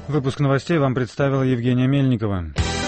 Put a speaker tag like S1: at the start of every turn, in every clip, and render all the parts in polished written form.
S1: Выпуск новостей вам представила Евгения Мельникова.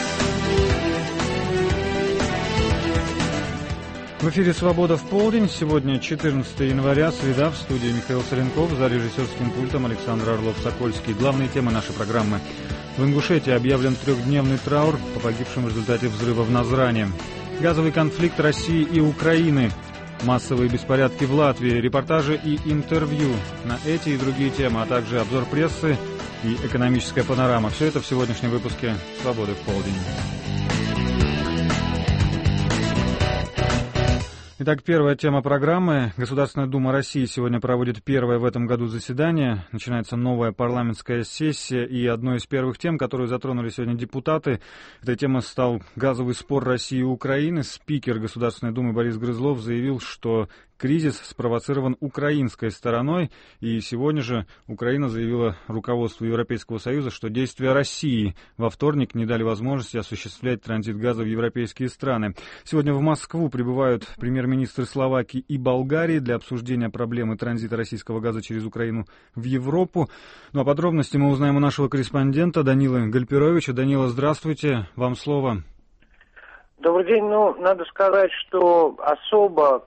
S1: В эфире «Свобода в полдень». Сегодня 14 января, среда. В студии Михаил Соленков, за режиссерским пультом Александр Орлов-Сокольский. Главные темы нашей программы. В Ингушетии объявлен 3-дневный траур по погибшим в результате взрыва в Назране. Газовый конфликт России и Украины. Массовые беспорядки в Латвии. Репортажи и интервью на эти и другие темы, а также обзор прессы и экономическая панорама. Все это в сегодняшнем выпуске «Свободы в полдень». Итак, первая тема программы. Государственная Дума России сегодня проводит первое в этом году заседание. Начинается новая парламентская сессия. И одной из первых тем, которую затронули сегодня депутаты, этой темой стал газовый спор России и Украины. Спикер Государственной Думы Борис Грызлов заявил, что кризис спровоцирован украинской стороной. И сегодня же Украина заявила руководству Европейского Союза, что действия России во вторник не дали возможности осуществлять транзит газа в европейские страны. Сегодня в Москву прибывают премьер-министры Словакии и Болгарии для обсуждения проблемы транзита российского газа через Украину в Европу. Ну а подробности мы узнаем у нашего корреспондента Данилы Гальперовича. Данила, здравствуйте. Вам слово.
S2: Добрый день. Надо сказать, что особого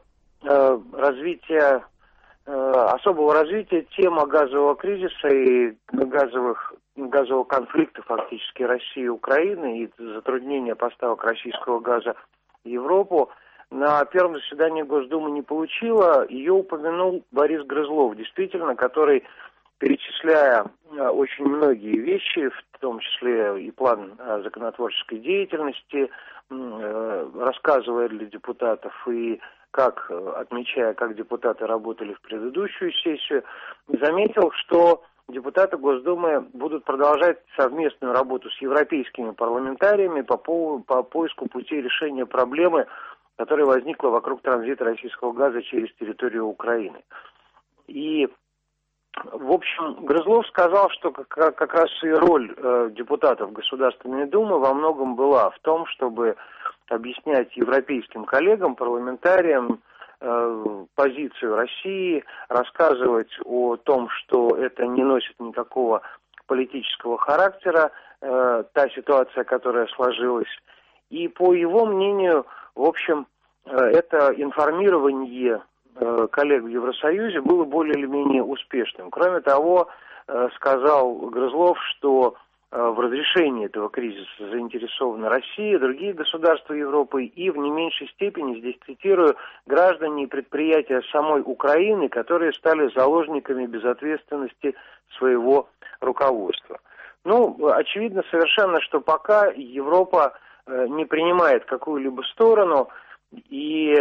S2: развития тема газового кризиса и газового конфликта фактически России и Украины и затруднения поставок российского газа в Европу на первом заседании Госдумы не получила. Ее упомянул Борис Грызлов, действительно, который, перечисляя очень многие вещи, в том числе и план законотворческой деятельности, рассказывая для депутатов и отмечая, как депутаты работали в предыдущую сессию, заметил, что депутаты Госдумы будут продолжать совместную работу с европейскими парламентариями по поиску путей решения проблемы, которая возникла вокруг транзита российского газа через территорию Украины. И, в общем, Грызлов сказал, что как раз и роль депутатов Государственной Думы во многом была в том, чтобы объяснять европейским коллегам, парламентариям позицию России, рассказывать о том, что это не носит никакого политического характера, та ситуация, которая сложилась. И по его мнению, в общем, это информирование коллег в Евросоюзе было более или менее успешным. Кроме того, сказал Грызлов, что в разрешении этого кризиса заинтересована Россия, другие государства Европы и в не меньшей степени, здесь цитирую, граждане и предприятия самой Украины, которые стали заложниками безответственности своего руководства. Очевидно совершенно, что пока Европа не принимает какую-либо сторону, и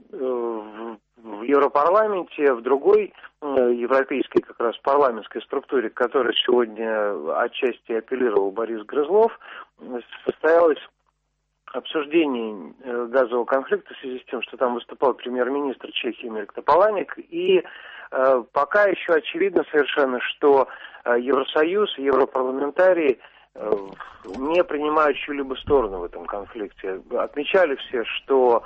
S2: в Европарламенте, в другой европейской как раз парламентской структуре, к которой сегодня отчасти апеллировал Борис Грызлов, состоялось обсуждение газового конфликта в связи с тем, что там выступал премьер-министр Чехии Мирек Тополаник, и пока еще очевидно совершенно, что Евросоюз, европарламентарии не принимают чью-либо сторону в этом конфликте. Отмечали все, что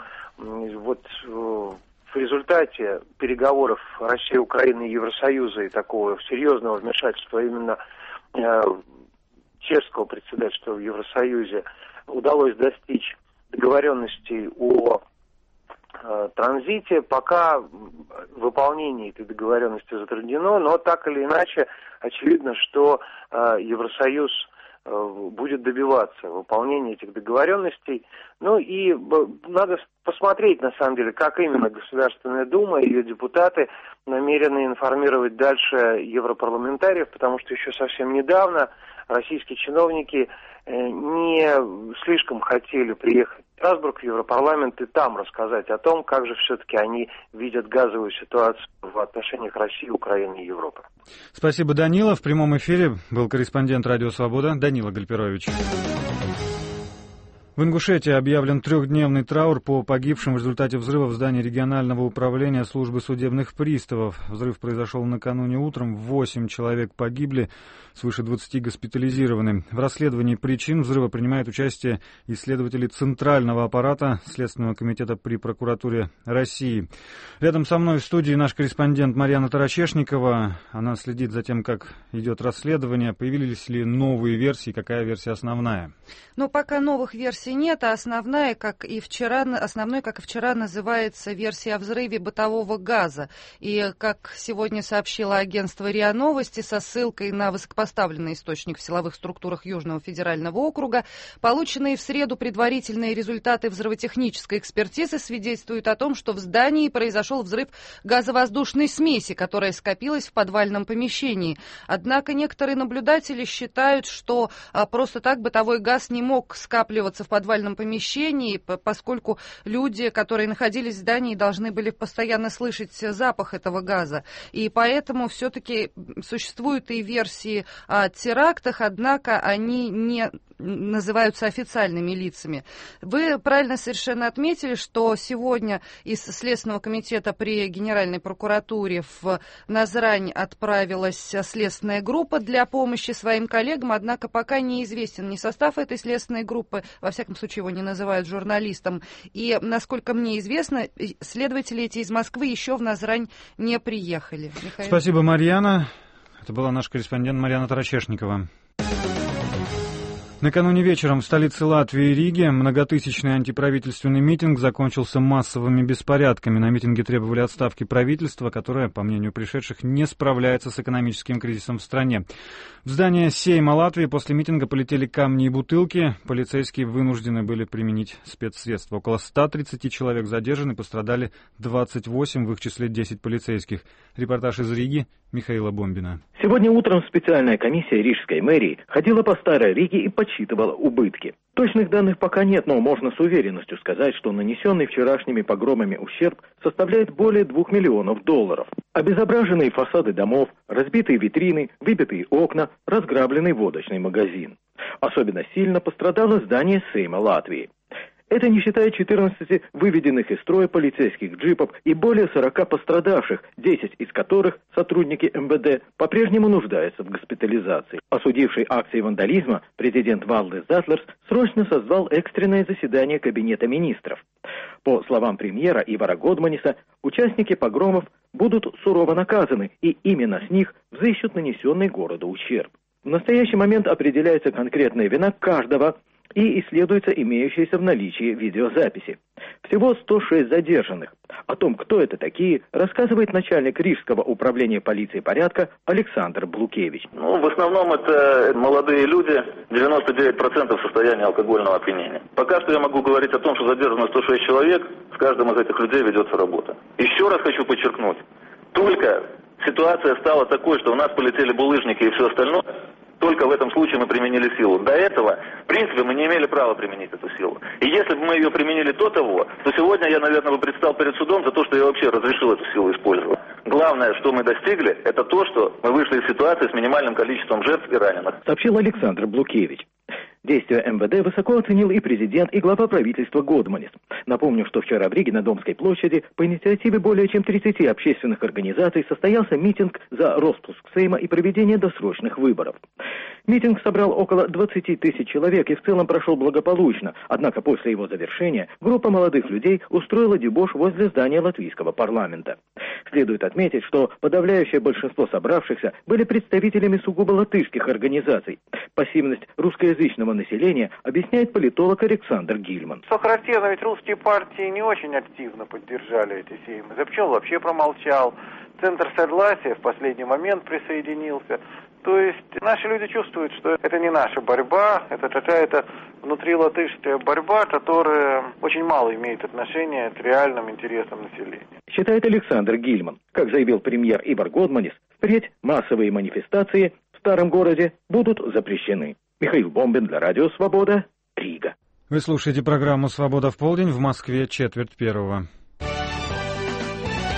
S2: в результате переговоров России, Украины и Евросоюза и такого серьезного вмешательства именно чешского председательства в Евросоюзе удалось достичь договоренностей о транзите. Пока выполнение этой договоренности затруднено, но так или иначе очевидно, что Евросоюз будет добиваться выполнения этих договоренностей. И надо посмотреть, на самом деле, как именно Государственная Дума и ее депутаты намерены информировать дальше европарламентариев, потому что еще совсем недавно российские чиновники не слишком хотели приехать в Страсбург, в Европарламент, и там рассказать о том, как же все-таки они видят газовую ситуацию в отношениях России, Украины и Европы.
S1: Спасибо, Данила. В прямом эфире был корреспондент «Радио Свобода» Данила Гальперович. В Ингушетии объявлен трехдневный траур по погибшим в результате взрыва в здании регионального управления службы судебных приставов. Взрыв произошел накануне утром, 8 человек погибли, свыше 20 госпитализированы. В расследовании причин взрыва принимают участие исследователи Центрального аппарата Следственного комитета при прокуратуре России. Рядом со мной в студии наш корреспондент Марьяна Тарачешникова. Она следит за тем, как идет расследование. Появились ли новые версии, какая версия основная?
S3: Пока новых версий нет, а основной, как и вчера, называется версия о взрыве бытового газа. И, как сегодня сообщило агентство РИА Новости, со ссылкой на высокопоставленный источник в силовых структурах Южного федерального округа, полученные в среду предварительные результаты взрывотехнической экспертизы свидетельствуют о том, что в здании произошел взрыв газовоздушной смеси, которая скопилась в подвальном помещении. Однако некоторые наблюдатели считают, что просто так бытовой газ не мог скапливаться в подвальном помещении, поскольку люди, которые находились в здании, должны были постоянно слышать запах этого газа. И поэтому все-таки существуют и версии о терактах, однако они не называются официальными лицами. Вы правильно совершенно отметили, что сегодня из Следственного комитета при Генеральной прокуратуре в Назрань отправилась следственная группа для помощи своим коллегам, однако пока неизвестен ни состав этой следственной группы, во всяком случае его не называют журналистом, и, насколько мне известно, следователи эти из Москвы еще в Назрань не приехали. Михаил?
S1: Спасибо, Марьяна. Это была наш корреспондент Марьяна Тарачешникова. Накануне вечером в столице Латвии Риге многотысячный антиправительственный митинг закончился массовыми беспорядками. На митинге требовали отставки правительства, которое, по мнению пришедших, не справляется с экономическим кризисом в стране. В здание Сейма Латвии после митинга полетели камни и бутылки. Полицейские вынуждены были применить спецсредства. Около 130 человек задержаны, пострадали 28, в их числе 10 полицейских. Репортаж из Риги Михаила Бомбина.
S4: Сегодня утром специальная комиссия Рижской мэрии ходила по Старой Риге и подсчитывала убытки. Точных данных пока нет, но можно с уверенностью сказать, что нанесенный вчерашними погромами ущерб составляет более $2 миллионов. Обезображенные фасады домов, разбитые витрины, выбитые окна, разграбленный водочный магазин. Особенно сильно пострадало здание Сейма Латвии. Это не считая 14 выведенных из строя полицейских джипов и более 40 пострадавших, 10 из которых сотрудники МВД по-прежнему нуждаются в госпитализации. Осудивший акции вандализма президент Валдис Затлерс срочно созвал экстренное заседание Кабинета министров. По словам премьера Ивара Годманиса, участники погромов будут сурово наказаны, и именно с них взыщут нанесенный городу ущерб. В настоящий момент определяется конкретная вина каждого и исследуются имеющиеся в наличии видеозаписи. Всего 106 задержанных. О том, кто это такие, рассказывает начальник Рижского управления полиции порядка Александр Блукевич.
S5: В основном это молодые люди, 99% в состоянии алкогольного опьянения. Пока что я могу говорить о том, что задержано 106 человек, с каждым из этих людей ведется работа. Еще раз хочу подчеркнуть, только ситуация стала такой, что у нас полетели булыжники и все остальное, только в этом случае мы применили силу. До этого, в принципе, мы не имели права применить эту силу. И если бы мы ее применили до того, то сегодня я, наверное, бы предстал перед судом за то, что я вообще разрешил эту силу использовать. Главное, что мы достигли, это то, что мы вышли из ситуации с минимальным количеством жертв и раненых.
S4: Сообщил Александр Блукевич. Действия МВД высоко оценил и президент, и глава правительства Годманис. Напомню, что вчера в Риге на Домской площади по инициативе более чем 30 общественных организаций состоялся митинг за распуск Сейма и проведение досрочных выборов. Митинг собрал около 20 тысяч человек и в целом прошел благополучно, однако после его завершения группа молодых людей устроила дебош возле здания латвийского парламента. Следует отметить, что подавляющее большинство собравшихся были представителями сугубо латышских организаций. Пассивность русскоязычного населения объясняет политолог Александр Гильман.
S6: Что характерно, ведь русские партии не очень активно поддержали эти сеймы. Запчел вообще промолчал. Центр согласия в последний момент присоединился. То есть наши люди чувствуют, что это не наша борьба, это какая-то внутрилатышская борьба, которая очень мало имеет отношения к реальным интересам населения.
S4: Считает Александр Гильман. Как заявил премьер Ивар Годманис, впредь массовые манифестации в старом городе будут запрещены. Михаил Бомбин для Радио Свобода, Рига.
S1: Вы слушаете программу «Свобода в полдень», в Москве 1:04.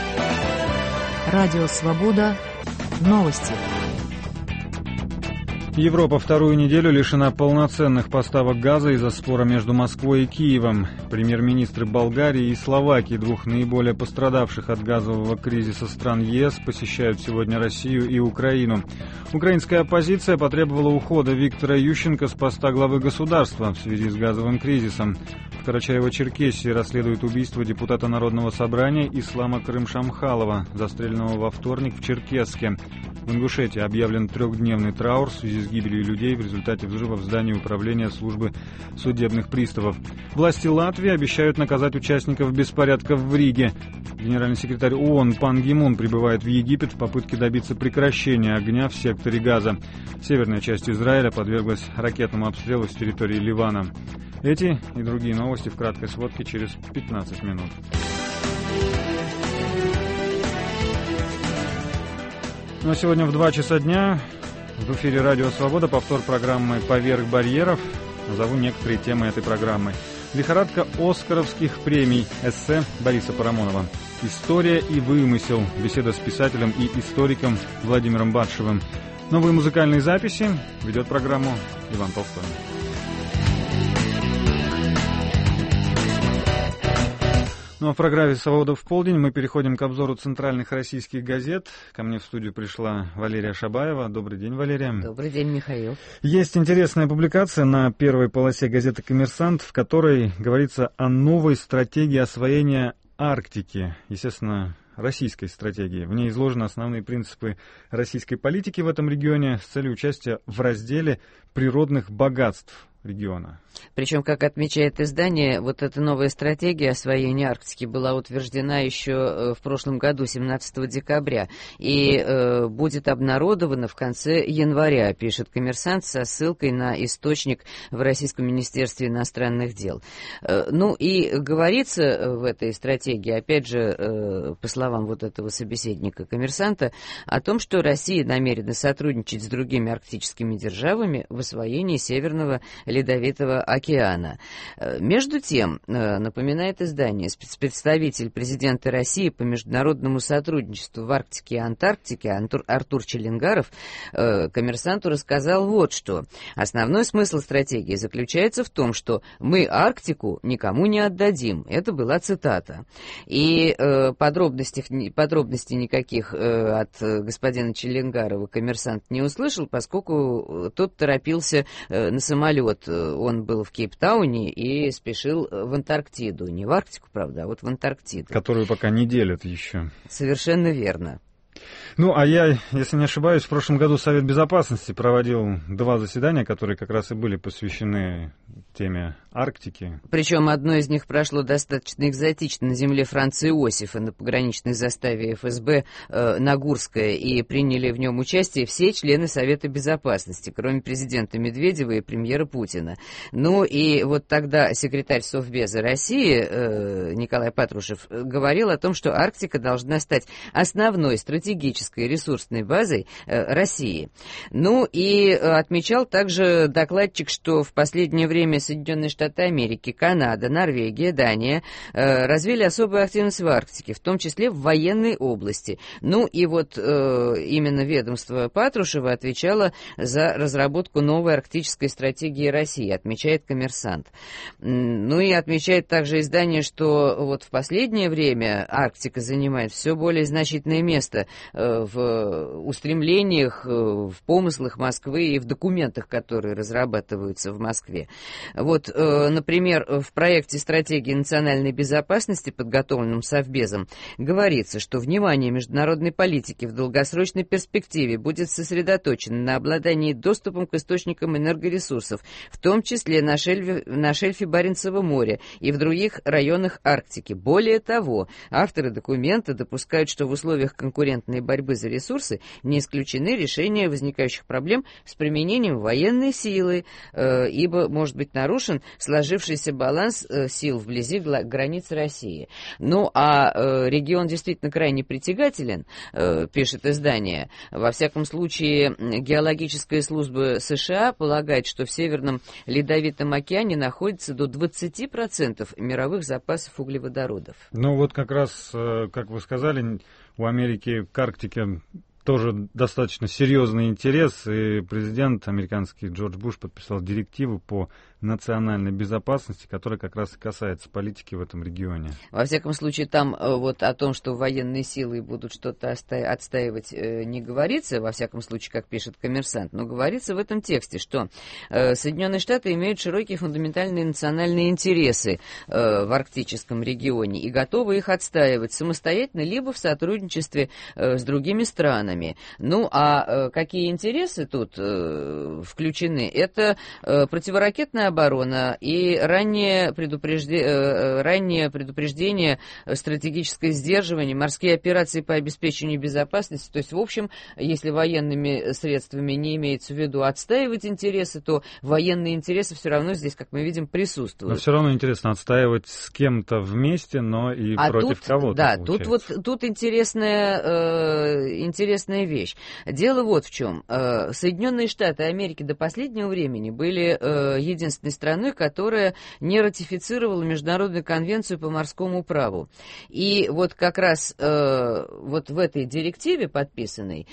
S7: Радио Свобода. Новости.
S1: Европа вторую неделю лишена полноценных поставок газа из-за спора между Москвой и Киевом. Премьер-министры Болгарии и Словакии, двух наиболее пострадавших от газового кризиса стран ЕС, посещают сегодня Россию и Украину. Украинская оппозиция потребовала ухода Виктора Ющенко с поста главы государства в связи с газовым кризисом. В Карачаево-Черкесии расследуют убийство депутата Народного собрания Ислама Крым-Шамхалова, застреленного во вторник в Черкесске. В Ингушетии объявлен трехдневный траур в связи с гибелью людей в результате взрыва в здании управления службы судебных приставов. Власти Латвии обещают наказать участников беспорядков в Риге. Генеральный секретарь ООН Пан Ги Мун прибывает в Египет в попытке добиться прекращения огня в секторе Газа. Северная часть Израиля подверглась ракетному обстрелу с территории Ливана. Эти и другие новости в краткой сводке через 15 минут. Ну а сегодня в 2 часа дня в эфире «Радио Свобода» повтор программы «Поверх барьеров». Назову некоторые темы этой программы. Лихорадка оскаровских премий. Эссе Бориса Парамонова. История и вымысел. Беседа с писателем и историком Владимиром Батшевым. Новые музыкальные записи. Ведет программу Иван Толстой. Ну а в программе «Свобода в полдень» мы переходим к обзору центральных российских газет. Ко мне в студию пришла Валерия Шабаева. Добрый день, Валерия.
S7: Добрый день, Михаил.
S1: Есть интересная публикация на первой полосе газеты «Коммерсант», в которой говорится о новой стратегии освоения Арктики. Естественно, российской стратегии. В ней изложены основные принципы российской политики в этом регионе с целью участия в разделе природных богатств региона.
S7: Причем, как отмечает издание, вот эта новая стратегия освоения Арктики была утверждена еще в прошлом году, 17 декабря, и будет обнародована в конце января, пишет «Коммерсант» со ссылкой на источник в Российском Министерстве иностранных дел. Ну и говорится в этой стратегии, опять же, по словам вот этого собеседника «Коммерсанта», о том, что Россия намерена сотрудничать с другими арктическими державами в освоении Северного Ледовитого океана. Между тем, напоминает издание, спецпредставитель президента России по международному сотрудничеству в Арктике и Антарктике Артур Челенгаров «Коммерсанту» рассказал вот что. Основной смысл стратегии заключается в том, что мы Арктику никому не отдадим. Это была цитата. И подробностей никаких от господина Челенгарова «Коммерсант» не услышал, поскольку тот торопился на самолет. Он был в Кейптауне и спешил в Антарктиду. Не в Арктику, правда, а вот в Антарктиду.
S1: Которую пока не делят еще.
S7: Совершенно верно.
S1: Ну, а я, если не ошибаюсь, в прошлом году Совет Безопасности проводил 2 заседания, которые как раз и были посвящены теме Арктики.
S7: Причем одно из них прошло достаточно экзотично на земле Франца Иосифа на пограничной заставе ФСБ Нагурская, и приняли в нем участие все члены Совета Безопасности, кроме президента Медведева и премьера Путина. Ну и вот тогда секретарь Совбеза России Николай Патрушев говорил о том, что Арктика должна стать основной стратегической ресурсной базой России. Ну и отмечал также докладчик, что в последнее время Соединенные Штаты Америки, Канада, Норвегия, Дания развили особую активность в Арктике, в том числе в военной области. Ну и вот именно ведомство Патрушева отвечало за разработку новой арктической стратегии России, отмечает «Коммерсант». Ну и отмечает также издание, что вот в последнее время Арктика занимает все более значительное место в устремлениях, в помыслах Москвы и в документах, которые разрабатываются в Москве. Вот, например, в проекте стратегии национальной безопасности, подготовленном Совбезом, говорится, что внимание международной политики в долгосрочной перспективе будет сосредоточено на обладании доступом к источникам энергоресурсов, в том числе на шельфе Баренцева моря и в других районах Арктики. Более того, авторы документа допускают, что в условиях конкурентной борьбы за ресурсы не исключены решения возникающих проблем с применением военной силы, ибо может быть нарушен сложившийся баланс сил вблизи границ России. Ну, а регион действительно крайне притягателен, пишет издание. Во всяком случае, геологическая служба США полагает, что в Северном Ледовитом океане находится до 20% мировых запасов углеводородов.
S1: Ну, вот как раз, как вы сказали, у Америки к Арктике тоже достаточно серьезный интерес, и президент американский Джордж Буш подписал директиву по национальной безопасности, которая как раз и касается политики в этом регионе.
S7: Во всяком случае, там вот о том, что военные силы будут что-то отстаивать, не говорится, во всяком случае, как пишет «Коммерсант», но говорится в этом тексте, что Соединенные Штаты имеют широкие фундаментальные национальные интересы в арктическом регионе и готовы их отстаивать самостоятельно, либо в сотрудничестве с другими странами. Ну, а какие интересы тут включены? Это противоракетная оборона и раннее предупреждение, стратегическое сдерживание, морские операции по обеспечению безопасности. То есть, в общем, если военными средствами не имеется в виду отстаивать интересы, то военные интересы все равно здесь, как мы видим, присутствуют.
S1: Но все равно интересно отстаивать с кем-то вместе, но и против кого-то.
S7: Да, тут интересная вещь. Дело вот в чем. Соединенные Штаты Америки до последнего времени были единственной страной, которая не ратифицировала Международную конвенцию по морскому праву. И вот как раз вот в этой директиве подписанной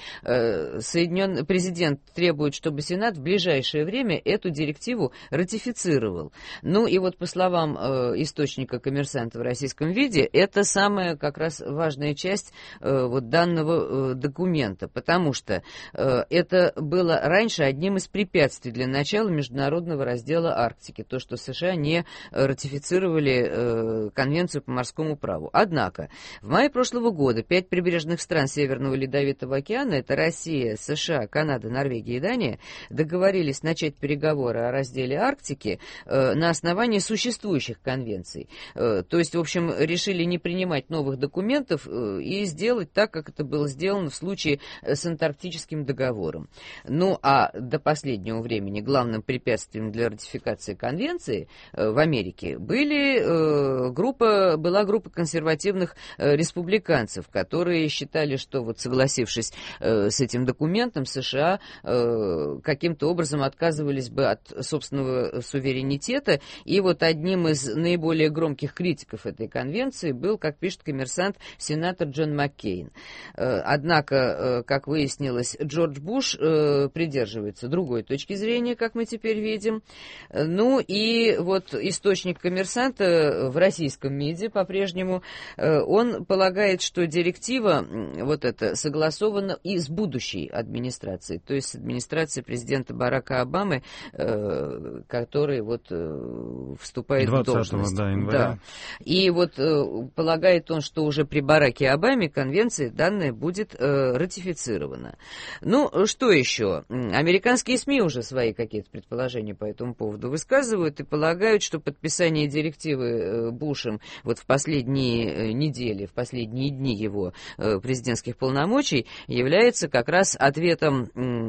S7: президент требует, чтобы Сенат в ближайшее время эту директиву ратифицировал. Ну и вот по словам источника «Коммерсанта» в российском виде, это самая как раз важная часть вот данного документа, потому что это было раньше одним из препятствий для начала международного раздела Арктики, то, что США не ратифицировали Конвенцию по морскому праву. Однако, в мае прошлого года 5 прибрежных стран Северного Ледовитого океана, это Россия, США, Канада, Норвегия и Дания, договорились начать переговоры о разделе Арктики на основании существующих конвенций. То есть, в общем, решили не принимать новых документов и сделать так, как это было сделано в случае с Антарктическим договором. Ну, а до последнего времени главным препятствием для ратификации конвенции в Америке была группа консервативных республиканцев, которые считали, что вот согласившись с этим документом, США каким-то образом отказывались бы от собственного суверенитета. И вот одним из наиболее громких критиков этой конвенции был, как пишет «Коммерсант», сенатор Джон Маккейн. Однако, как выяснилось, Джордж Буш придерживается другой точки зрения, как мы теперь видим. Ну и вот источник «Коммерсанта» в российском МИДе по-прежнему, он полагает, что директива вот эта согласована и с будущей администрацией, то есть с администрацией президента Барака Обамы, который вот вступает в должность.
S1: Января.
S7: Да. И вот полагает он, что уже при Бараке Обаме конвенция данная будет ратифицирована. Ну, что еще? Американские СМИ уже свои какие-то предположения по этому поводу высказывают и полагают, что подписание директивы Бушем вот в последние недели, в последние дни его президентских полномочий является как раз ответом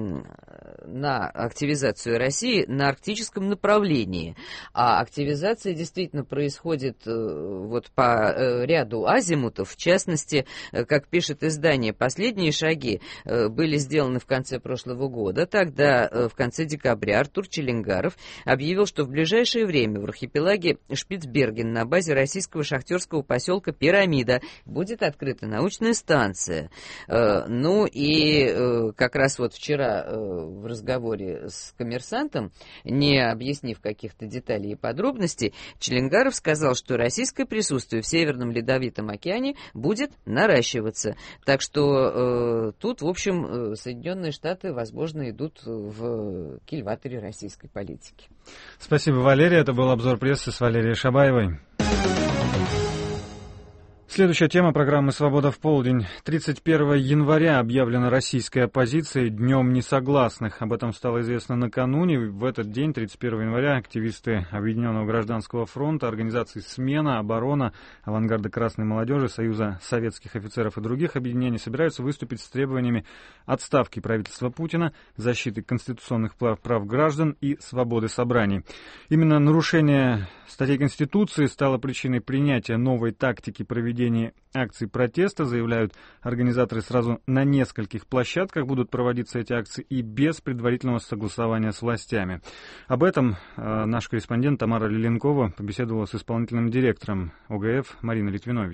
S7: на активизацию России на арктическом направлении. А активизация действительно происходит вот по ряду азимутов. В частности, как пишет издание, последние шаги были сделаны в конце прошлого года. Тогда, в конце декабря, Артур Челенгаров объявил, что в ближайшее время в архипелаге Шпицберген на базе российского шахтерского поселка Пирамида будет открыта научная станция. Ну и как раз вот вчера в разговоре с «Коммерсантом», не объяснив каких-то деталей и подробностей, Челенгаров сказал, что российское присутствие в Северном Ледовитом океане будет наращиваться. Так что тут, в общем, Соединенные Штаты, возможно, идут в кильваторе российской политики.
S1: Спасибо, Валерия. Это был обзор прессы с Валерией Шабаевой. Следующая тема программы «Свобода в полдень». 31 января объявлена российской оппозицией Днем несогласных. Об этом стало известно накануне. В этот день, 31 января, активисты Объединенного гражданского фронта, организаций «Смена», «Оборона», «Авангарда красной молодежи», Союза советских офицеров и других объединений собираются выступить с требованиями отставки правительства Путина, защиты конституционных прав граждан и свободы собраний. Именно нарушение статей Конституции стало причиной принятия новой тактики проведения акций протеста, заявляют организаторы. Сразу на нескольких площадках будут проводиться эти акции и без предварительного согласования с властями. Об этом наш корреспондент Тамара Лиленкова побеседовала с исполнительным директором ОГФ Мариной Литвинович.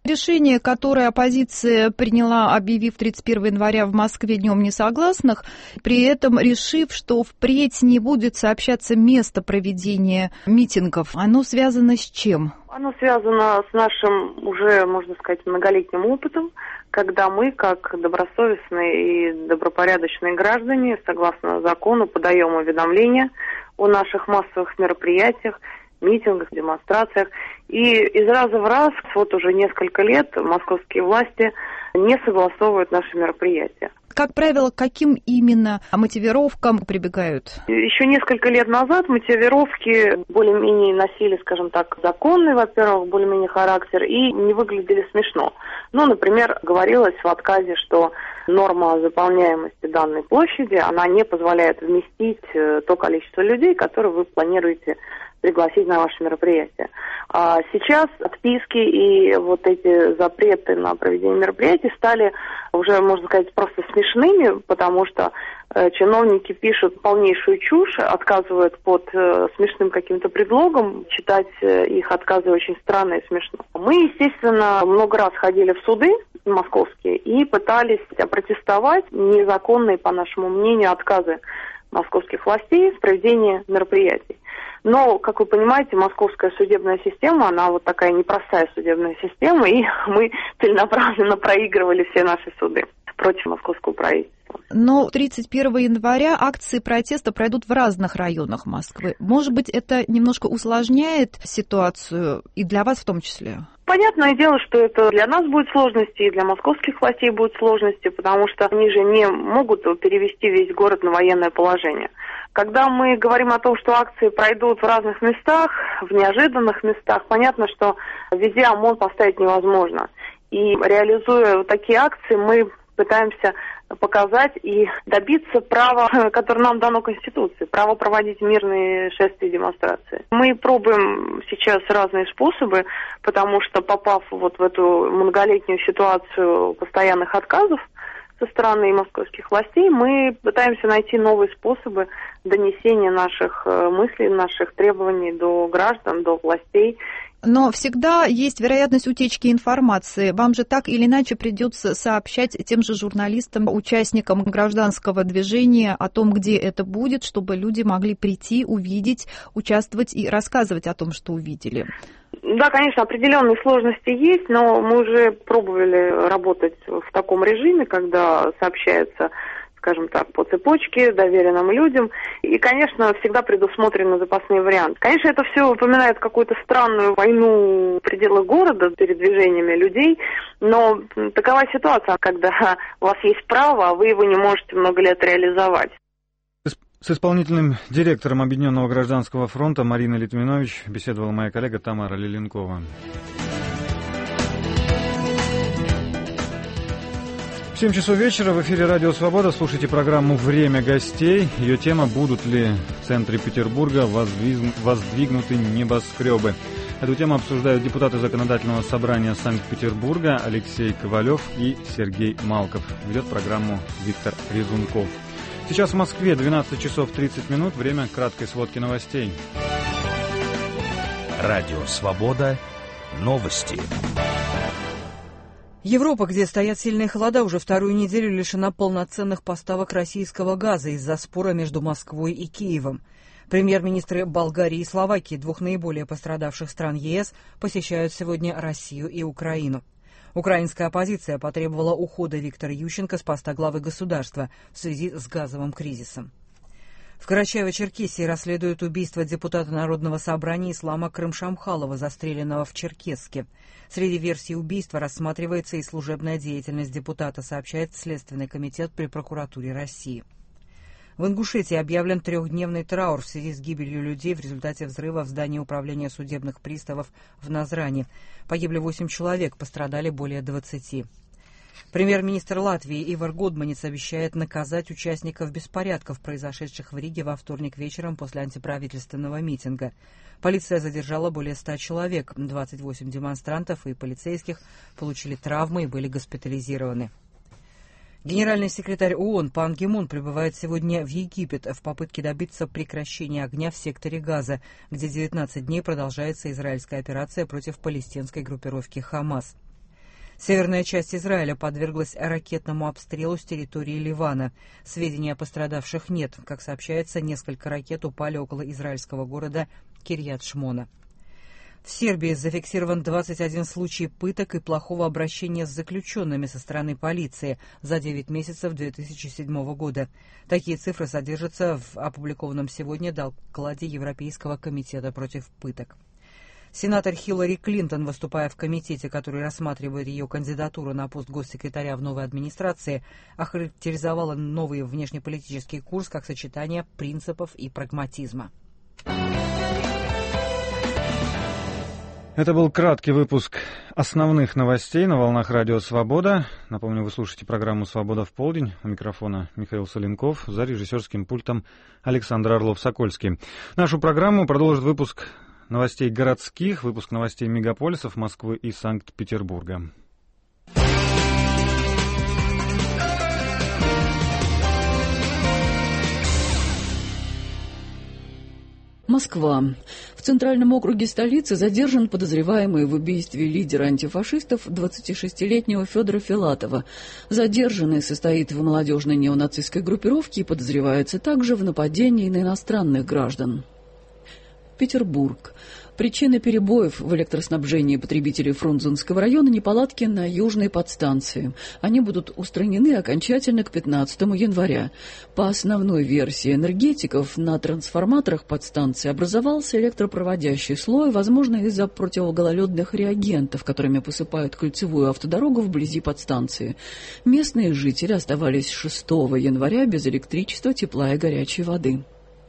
S8: Решение, которое оппозиция приняла, объявив 31 января в Москве Днем несогласных, при этом решив, что впредь не будет сообщаться место проведения митингов, оно связано с чем?
S9: Оно связано с нашим уже, можно сказать, многолетним опытом, когда мы, как добросовестные и добропорядочные граждане, согласно закону, подаем уведомления о наших массовых мероприятиях, митингах, демонстрациях. И из раза в раз, вот уже несколько лет, московские власти не согласовывают наши мероприятия.
S8: Как правило, к каким именно мотивировкам прибегают?
S9: Еще несколько лет назад мотивировки более-менее носили, скажем так, законный, во-первых, более-менее характер и не выглядели смешно. Ну, например, говорилось в отказе, что норма заполняемости данной площади, она не позволяет вместить то количество людей, которые вы планируете пригласить на ваше мероприятие. А сейчас отписки и вот эти запреты на проведение мероприятий стали уже, можно сказать, просто смешными, потому что чиновники пишут полнейшую чушь, отказывают под смешным каким-то предлогом. Читать их отказы очень странно и смешно. Мы, естественно, много раз ходили в суды московские и пытались опротестовать незаконные, по нашему мнению, отказы московских властей в проведении мероприятий. Но, как вы понимаете, московская судебная система, она вот такая непростая судебная система, и мы целенаправленно проигрывали все наши суды против московского правительства.
S8: Но 31 января акции протеста пройдут в разных районах Москвы. Может быть, это немножко усложняет ситуацию и для вас в том числе?
S9: Понятное дело, что это для нас будет сложности, и для московских властей будут сложности, потому что они же не могут перевести весь город на военное положение. Когда мы говорим о том, что акции пройдут в разных местах, в неожиданных местах, понятно, что везде ОМОН поставить невозможно. И реализуя такие акции, мы пытаемся показать и добиться права, которое нам дано Конституцией, право проводить мирные шествия и демонстрации. Мы пробуем сейчас разные способы, потому что, попав вот в эту многолетнюю ситуацию постоянных отказов со стороны московских властей, мы пытаемся найти новые способы донесения наших мыслей, наших требований до граждан, до властей.
S8: Но всегда есть вероятность утечки информации. Вам же так или иначе придется сообщать тем же журналистам, участникам гражданского движения о том, где это будет, чтобы люди могли прийти, увидеть, участвовать и рассказывать о том, что увидели.
S9: Да, конечно, определенные сложности есть, но мы уже пробовали работать в таком режиме, когда сообщается, скажем так, по цепочке, доверенным людям. И, конечно, всегда предусмотрены запасные варианты. Конечно, это все напоминает какую-то странную войну в пределах города, передвижениями людей, но такова ситуация, когда у вас есть право, а вы его не можете много лет реализовать.
S1: С исполнительным директором Объединенного гражданского фронта Мариной Литвинович беседовала моя коллега Тамара Лиленкова. В 7 часов вечера в эфире «Радио Свобода» слушайте программу «Время гостей». Ее тема «Будут ли в центре Петербурга воздвигнуты небоскребы?». Эту тему обсуждают депутаты Законодательного собрания Санкт-Петербурга Алексей Ковалев и Сергей Малков. Ведет программу Виктор Резунков. Сейчас в Москве 12 часов 30 минут. Время краткой сводки новостей.
S10: «Радио Свобода». Новости.
S11: Европа, где стоят сильные холода, уже вторую неделю лишена полноценных поставок российского газа из-за спора между Москвой и Киевом. Премьер-министры Болгарии и Словакии, двух наиболее пострадавших стран ЕС, посещают сегодня Россию и Украину. Украинская оппозиция потребовала ухода Виктора Ющенко с поста главы государства в связи с газовым кризисом. В Карачаево-Черкесии расследуют убийство депутата Народного собрания Ислама Крым-Шамхалова, застреленного в Черкесске. Среди версий убийства рассматривается и служебная деятельность депутата, сообщает Следственный комитет при прокуратуре России. В Ингушетии объявлен трехдневный траур в связи с гибелью людей в результате взрыва в здании управления судебных приставов в Назрани. Погибли 8 человек, пострадали более 20. Премьер-министр Латвии Ивар Годманис обещает наказать участников беспорядков, произошедших в Риге во вторник вечером после антиправительственного митинга. Полиция задержала более 100 человек, 28 демонстрантов и полицейских получили травмы и были госпитализированы. Генеральный секретарь ООН Пан Ги Мун прибывает сегодня в Египет в попытке добиться прекращения огня в секторе Газа, где 19 дней продолжается израильская операция против палестинской группировки «Хамас». Северная часть Израиля подверглась ракетному обстрелу с территории Ливана. Сведений о пострадавших нет. Как сообщается, несколько ракет упали около израильского города Кирьят-Шмона. В Сербии зафиксирован 21 случай пыток и плохого обращения с заключенными со стороны полиции за 9 месяцев 2007 года. Такие цифры содержатся в опубликованном сегодня докладе Европейского комитета против пыток. Сенатор Хиллари Клинтон, выступая в комитете, который рассматривает ее кандидатуру на пост госсекретаря в новой администрации, охарактеризовала новый внешнеполитический курс как сочетание принципов и прагматизма.
S1: Это был краткий выпуск основных новостей на волнах Радио Свобода. Напомню, вы слушаете программу «Свобода в полдень». У микрофона Михаил Соленков, за режиссерским пультом Александр Орлов-Сокольский. Нашу программу продолжит выпуск новостей городских, выпуск новостей мегаполисов Москвы и Санкт-Петербурга.
S12: Москва. В Центральном округе столицы задержан подозреваемый в убийстве лидера антифашистов 26-летнего Федора Филатова. Задержанный состоит в молодежной неонацистской группировке и подозревается также в нападении на иностранных граждан. Петербург. Причины перебоев в электроснабжении потребителей Фрунзенского района — неполадки на южной подстанции. Они будут устранены окончательно к 15 января. По основной версии энергетиков, на трансформаторах подстанции образовался электропроводящий слой, возможно, из-за противогололедных реагентов, которыми посыпают кольцевую автодорогу вблизи подстанции. Местные жители оставались 6 января без электричества, тепла и горячей воды.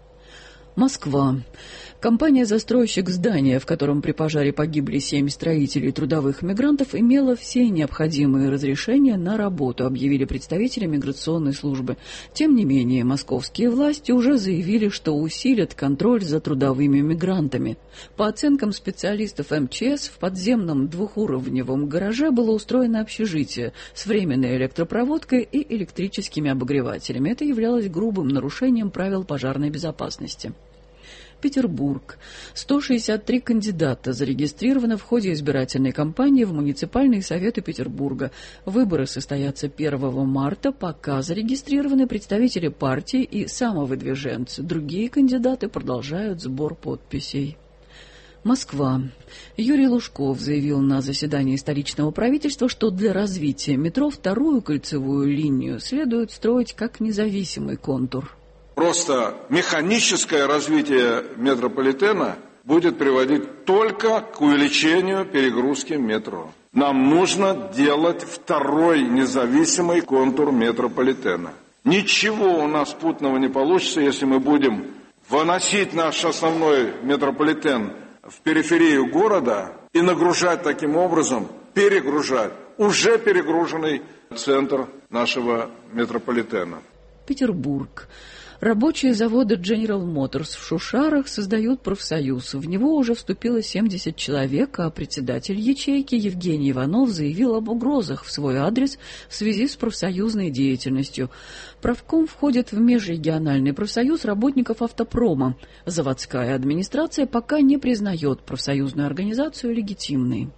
S12: Москва. Компания-застройщик здания, в котором при пожаре погибли 7 строителей и трудовых мигрантов, имела все необходимые разрешения на работу, объявили представители миграционной службы. Тем не менее, московские власти уже заявили, что усилят контроль за трудовыми мигрантами. По оценкам специалистов МЧС, в подземном двухуровневом гараже было устроено общежитие с временной электропроводкой и электрическими обогревателями. Это являлось грубым нарушением правил пожарной безопасности. Петербург. 163 кандидата зарегистрированы в ходе избирательной кампании в муниципальные советы Петербурга. Выборы состоятся 1 марта, пока зарегистрированы представители партий и самовыдвиженцы. Другие кандидаты продолжают сбор подписей. Москва. Юрий Лужков заявил на заседании столичного правительства, что для развития метро вторую кольцевую линию следует строить как независимый контур.
S13: Просто механическое развитие метрополитена будет приводить только к увеличению перегрузки метро. Нам нужно делать второй независимый контур метрополитена. Ничего у нас путного не получится, если мы будем выносить наш основной метрополитен в периферию города и нагружать таким образом, перегружать уже перегруженный центр нашего метрополитена.
S12: Петербург. Рабочие завода General Motors в Шушарах создают профсоюз. В него уже вступило 70 человек, а председатель ячейки Евгений Иванов заявил об угрозах в свой адрес в связи с профсоюзной деятельностью. Правком входит в межрегиональный профсоюз работников автопрома. Заводская администрация пока не признает профсоюзную организацию легитимной.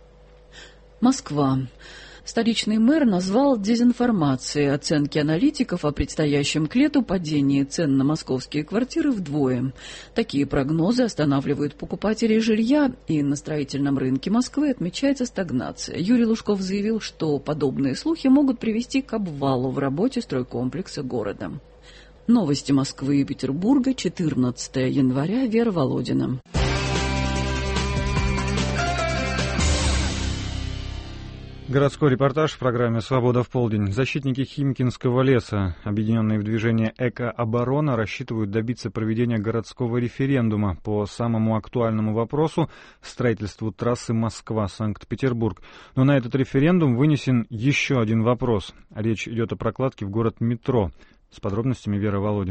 S12: Москва. Столичный мэр назвал дезинформацией оценки аналитиков о предстоящем к лету падении цен на московские квартиры вдвое. Такие прогнозы останавливают покупателей жилья, и на строительном рынке Москвы отмечается стагнация. Юрий Лужков заявил, что подобные слухи могут привести к обвалу в работе стройкомплекса города. Новости Москвы и Петербурга, 14 января, Вера Володина.
S1: Городской репортаж в программе «Свобода в полдень». Защитники Химкинского леса, объединенные в движение «Эко-оборона», рассчитывают добиться проведения городского референдума по самому актуальному вопросу — строительству трассы Москва-Санкт-Петербург. Но на этот референдум вынесен еще один вопрос. Речь идет о прокладке в город метро. С подробностями Вера Володина.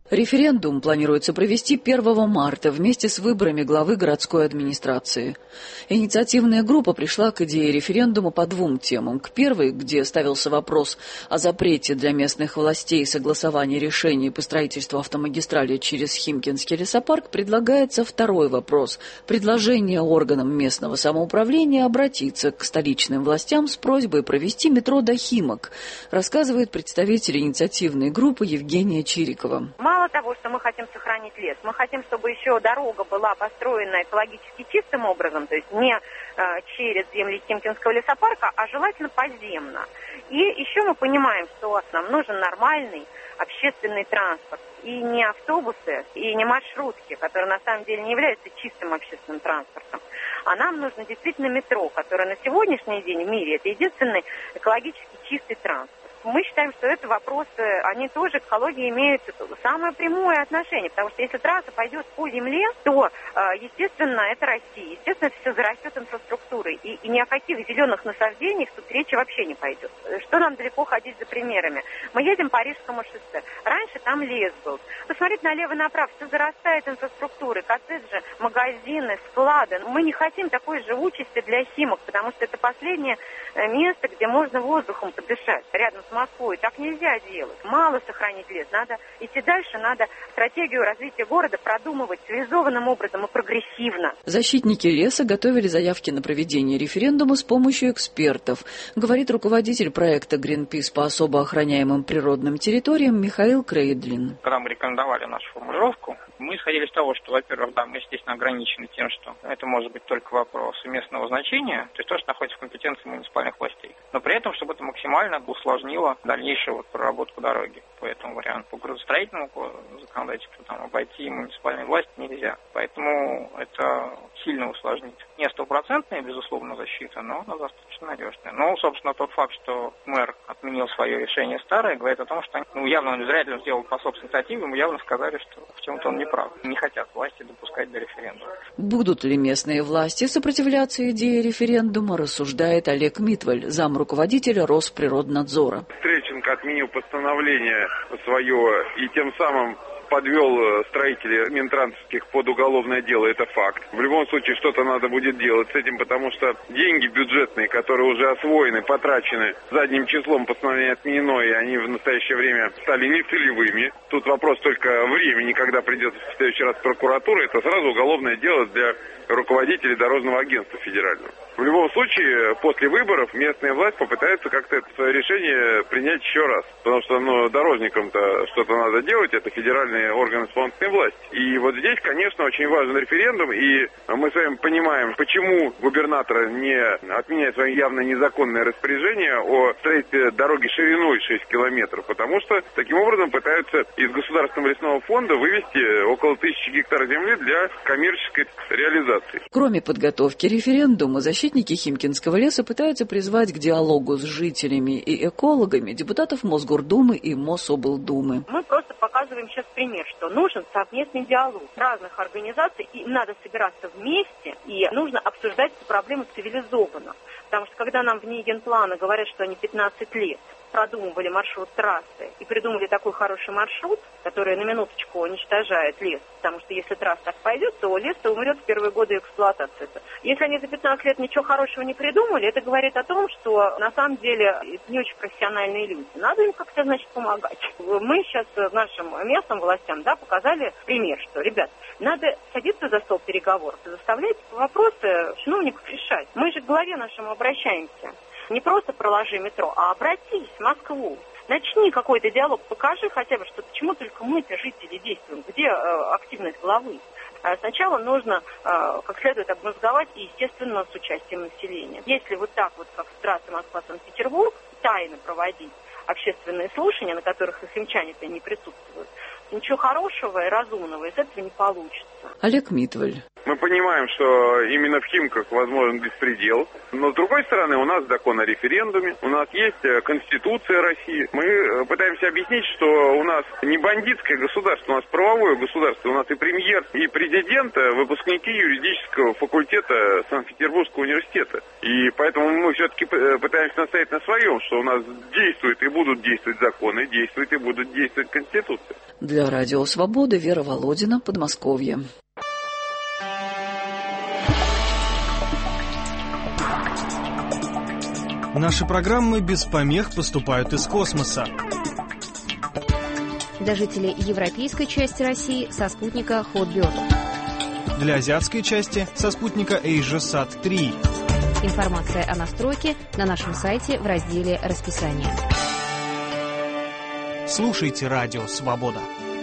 S12: Референдум планируется провести 1 марта вместе с выборами главы городской администрации. Инициативная группа пришла к идее референдума по 2 темам. К первой, где ставился вопрос о запрете для местных властей согласования решений по строительству автомагистрали через Химкинский лесопарк, предлагается второй вопрос – предложение органам местного самоуправления обратиться к столичным властям с просьбой провести метро до Химок, рассказывает представитель инициативной группы Евгения Чирикова.
S14: Мало того, что мы хотим сохранить лес, мы хотим, чтобы еще дорога была построена экологически чистым образом, то есть не через земли Химкинского лесопарка, а желательно подземно. И еще мы понимаем, что нам нужен нормальный общественный транспорт. И не автобусы, и не маршрутки, которые на самом деле не являются чистым общественным транспортом. А нам нужно действительно метро, которое на сегодняшний день в мире это единственный экологически чистый транспорт. Мы считаем, что это вопросы, они тоже к экологии имеют самое прямое отношение, потому что если трасса пойдет по земле, то, естественно, это Россия, естественно, это все зарастет инфраструктурой, и ни о каких зеленых насаждениях тут речи вообще не пойдет. Что нам далеко ходить за примерами? Мы едем по Рижскому шоссе, раньше там лес был. Посмотрите налево и направо, все зарастает инфраструктурой, коттеджи, магазины, склады. Мы не хотим такой живучести для Химок, потому что это последнее место, где можно воздухом подышать, рядом с Москвой. Так нельзя делать. Мало сохранить лес. Надо идти дальше, надо стратегию развития города продумывать цивилизованным образом и прогрессивно.
S12: Защитники леса готовили заявки на проведение референдума с помощью экспертов, говорит руководитель проекта Greenpeace по особо охраняемым природным территориям Михаил Крейдлин.
S15: Когда мы рекомендовали нашу формулировку, мы исходили из того, что, во-первых, да, мы, естественно, ограничены тем, что это может быть только вопрос местного значения, то есть то, что находится в компетенции муниципальных властей. Но при этом, чтобы это максимально усложнило дальнейшую проработку дороги. По этому варианту. По градостроительному законодательству там обойти муниципальные власти нельзя. Поэтому это сильно усложнит. Не стопроцентная, безусловно, защита, но она достаточно надежная. Ну, собственно, тот факт, что мэр отменил свое решение старое, говорит о том, что они, явно он зря ли сделал по собственной инициативе, ему явно сказали, что в чем-то он не прав. Не хотят власти допускать до референдума.
S12: Будут ли местные власти сопротивляться идее референдума, рассуждает Олег Митваль, замруководителя Росприроднадзора.
S16: Стрельченко отменил постановление свое и тем самым подвел строителей Минтрансовских под уголовное дело, это факт. В любом случае что-то надо будет делать с этим, потому что деньги бюджетные, которые уже освоены, потрачены задним числом, постановление отменено, и они в настоящее время стали нецелевыми. Тут вопрос только времени, когда придет в следующий раз прокуратура, это сразу уголовное дело для руководителей дорожного агентства федерального. В любом случае, после выборов местная власть попытается как-то это свое решение принять еще раз. Потому что дорожникам-то что-то надо делать, это федеральные органы исполнительной власти. И вот здесь, конечно, очень важен референдум, и мы с вами понимаем, почему губернатор не отменяет свои явно незаконные распоряжения о строительстве дороги шириной 6 километров, потому что таким образом пытаются из Государственного лесного фонда вывести около 1000 гектар земли для коммерческой реализации.
S12: Кроме подготовки референдума, защитники Химкинского леса пытаются призвать к диалогу с жителями и экологами депутатов Мосгордумы и Мособлдумы.
S14: Мы просто показываем сейчас пример, что нужен совместный диалог разных организаций, и надо собираться вместе, и нужно обсуждать эту проблему цивилизованно. Потому что когда нам вне генплана говорят, что они 15 лет продумывали маршрут трассы и придумали такой хороший маршрут, который на минуточку уничтожает лес, потому что если трасса так пойдет, то лес-то умрет в первые годы эксплуатации. Если они за 15 лет ничего хорошего не придумали, это говорит о том, что на самом деле это не очень профессиональные люди. Надо им как-то, значит, помогать. Мы сейчас нашим местным властям, показали пример, что, ребят, надо садиться за стол переговоров и заставлять вопросы чиновников решать. Мы же к главе нашему обращаемся. Не просто проложи метро, а обратись в Москву. Начни какой-то диалог, покажи хотя бы, что почему только мы-то жители действуем, где активность главы. Сначала нужно как следует обмозговать, и, естественно, с участием населения. Если вот так вот, как с трассы Москва-Санкт-Петербург, тайно проводить общественные слушания, на которых и химчане-то не присутствуют, ничего хорошего и разумного из этого не получится.
S12: Олег Митваль.
S16: Мы Мы понимаем, что именно в Химках возможен беспредел. Но, с другой стороны, у нас закон о референдуме, у нас есть Конституция России. Мы пытаемся объяснить, что у нас не бандитское государство, у нас правовое государство. У нас и премьер, и президент, выпускники юридического факультета Санкт-Петербургского университета. И поэтому мы все-таки пытаемся настоять на своем, что у нас действуют и будут действовать законы, действуют и будут действовать Конституция.
S12: Для Радио Свобода Вера Володина, Подмосковье.
S10: Наши программы без помех поступают из космоса.
S17: Для жителей европейской части России со спутника Hotbird.
S10: Для азиатской части со спутника AsiaSat 3.
S17: Информация о настройке на нашем сайте в разделе «Расписание».
S10: Слушайте Радио Свобода.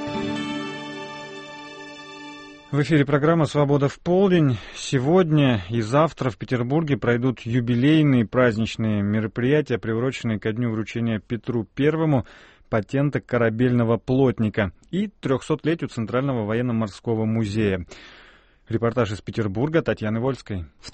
S1: В эфире программа «Свобода в полдень». Сегодня и завтра в Петербурге пройдут юбилейные праздничные мероприятия, приуроченные ко дню вручения Петру I патента корабельного плотника и 300-летию Центрального военно-морского музея. Репортаж из Петербурга Татьяны Вольской.
S18: В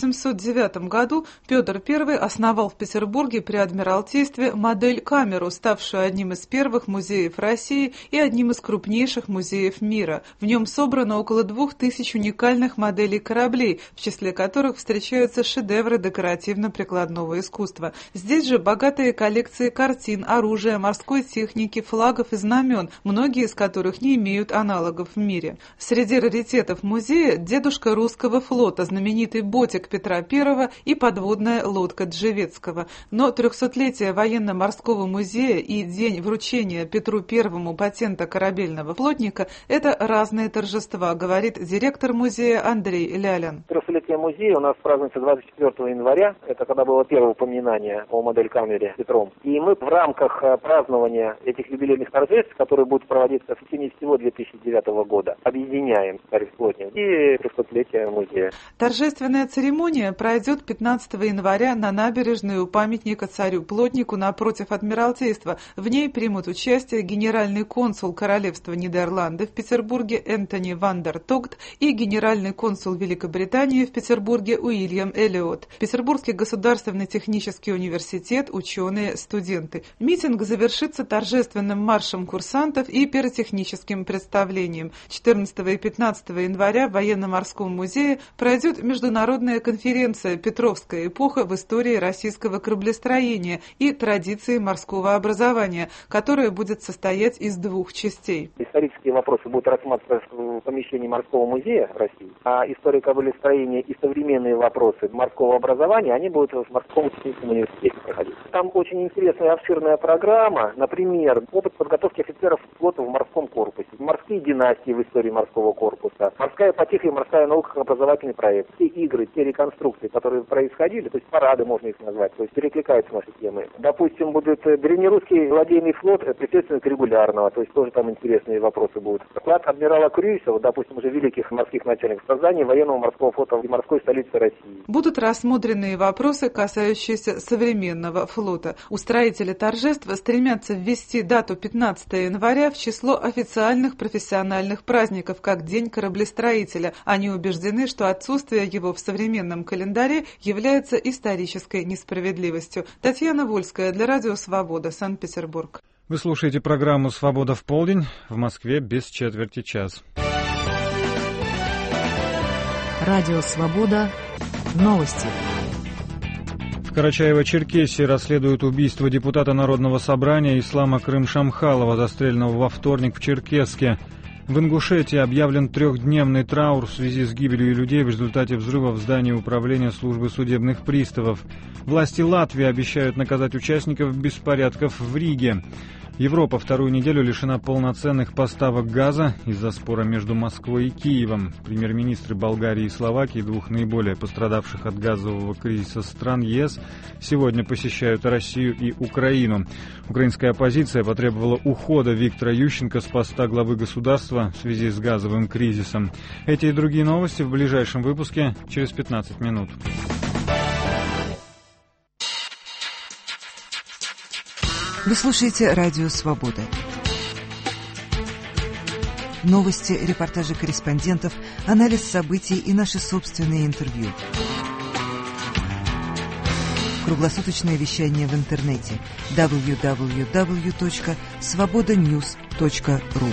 S18: 1709 году Петр I основал в Петербурге при Адмиралтействе модель-камеру, ставшую одним из первых музеев России и одним из крупнейших музеев мира. В нем собрано около 2000 уникальных моделей кораблей, в числе которых встречаются шедевры декоративно-прикладного искусства. Здесь же богатые коллекции картин, оружия, морской техники, флагов и знамен, многие из которых не имеют аналогов в мире. Среди раритетов музея дедушка русского флота, знаменитый ботик Петра I и подводная лодка Джевецкого. Но 300-летие военно-морского музея и день вручения Петру I патента корабельного плотника – это разные торжества, говорит директор музея Андрей Лялин.
S2: 300-летие музея у нас празднуется 24 января, это когда было первое упоминание о модель-камере Петром. И мы в рамках празднования этих юбилейных торжеств, которые будут проводиться в течение всего 2009 года, объединяем старый плотник и 300-летие музея.
S18: Торжественная церемония пройдет 15 января на набережной у памятника царю-плотнику напротив Адмиралтейства. В ней примут участие генеральный консул Королевства Нидерланды в Петербурге Энтони ван дер Тогт и генеральный консул Великобритании в Петербурге Уильям Эллиот, Петербургский государственный технический университет, ученые, студенты. Митинг завершится торжественным маршем курсантов и пиротехническим представлением. 14 и 15 января в Военно-морском музее пройдет международная конференция «Петровская эпоха в истории российского кораблестроения и традиции морского образования», которая будет состоять из двух частей.
S2: Исторические вопросы будут рассматриваться в помещении Морского музея России, а история кораблестроения и современные вопросы морского образования, они будут в Морском техническом университете проходить. Там очень интересная обширная программа, например, опыт подготовки офицеров флота в морском корпусе, морские династии в истории морского корпуса, морская ипотека и морская наука как образовательный проект. Те игры, те реконструкции, которые происходили, то есть парады можно их назвать, то есть перекликаются наши темы. Допустим, будет древнерусский ладейный флот, присоединен к регулярного, то есть тоже там интересные вопросы будут. Вклад адмирала Крюйсова, допустим, уже великих морских начальников, создание военного морского флота и морской столицы России.
S18: Будут рассмотрены вопросы, касающиеся современного флота. Устроители торжества стремятся ввести дату 15 января в число официальных профессиональных праздников, как День кораблестроителя. Они убеждены, что отсутствие его в современном календаре является исторической несправедливостью. Татьяна Вольская для Радио Свобода, Санкт-Петербург.
S1: Вы слушаете программу «Свобода в полдень». В Москве без четверти час.
S17: Радио Свобода. Новости.
S1: В Карачаево-Черкесии расследуют убийство депутата Народного собрания Ислама Крым-Шамхалова, застреленного во вторник в Черкесске. В Ингушетии объявлен трехдневный траур в связи с гибелью людей в результате взрыва в здании управления службы судебных приставов. Власти Латвии обещают наказать участников беспорядков в Риге. Европа вторую неделю лишена полноценных поставок газа из-за спора между Москвой и Киевом. Премьер-министры Болгарии и Словакии, двух наиболее пострадавших от газового кризиса стран ЕС, сегодня посещают Россию и Украину. Украинская оппозиция потребовала ухода Виктора Ющенко с поста главы государства в связи с газовым кризисом. Эти и другие новости в ближайшем выпуске через 15 минут.
S19: Вы слушаете Радио Свобода. новости, репортажи корреспондентов, анализ событий и наши собственные интервью. Круглосуточное вещание в интернете www.svobodanews.ru.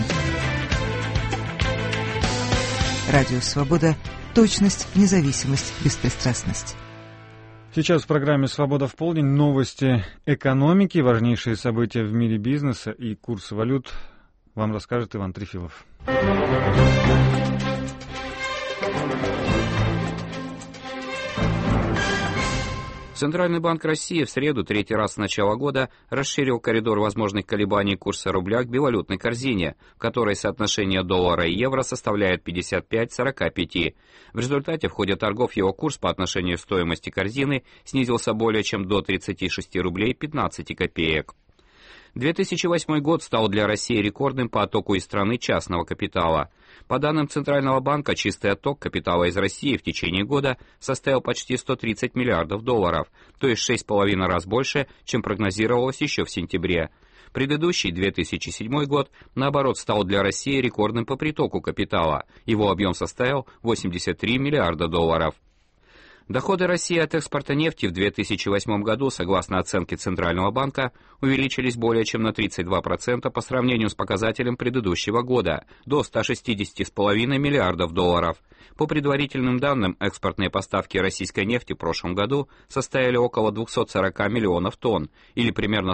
S19: Радио «Свобода». Точность, независимость, беспристрастность.
S1: Сейчас в программе «Свобода в полдень» новости экономики, важнейшие события в мире бизнеса и курсы валют вам расскажет Иван Трефилов.
S20: Центральный банк России в среду, третий раз с начала года, расширил коридор возможных колебаний курса рубля к бивалютной корзине, в которой соотношение доллара и евро составляет 55-45. В результате в ходе торгов его курс по отношению к стоимости корзины снизился более чем до 36 рублей 15 копеек. 2008 год стал для России рекордным по оттоку из страны частного капитала. По данным Центрального банка, чистый отток капитала из России в течение года составил почти 130 миллиардов долларов, то есть 6,5 раз больше, чем прогнозировалось еще в сентябре. Предыдущий, 2007 год, наоборот, стал для России рекордным по притоку капитала. Его объем составил 83 миллиарда долларов. Доходы России от экспорта нефти в 2008 году, согласно оценке Центрального банка, увеличились более чем на 32% по сравнению с показателем предыдущего года, до 160,5 миллиардов долларов. По предварительным данным, экспортные поставки российской нефти в прошлом году составили около 240 миллионов тонн, или примерно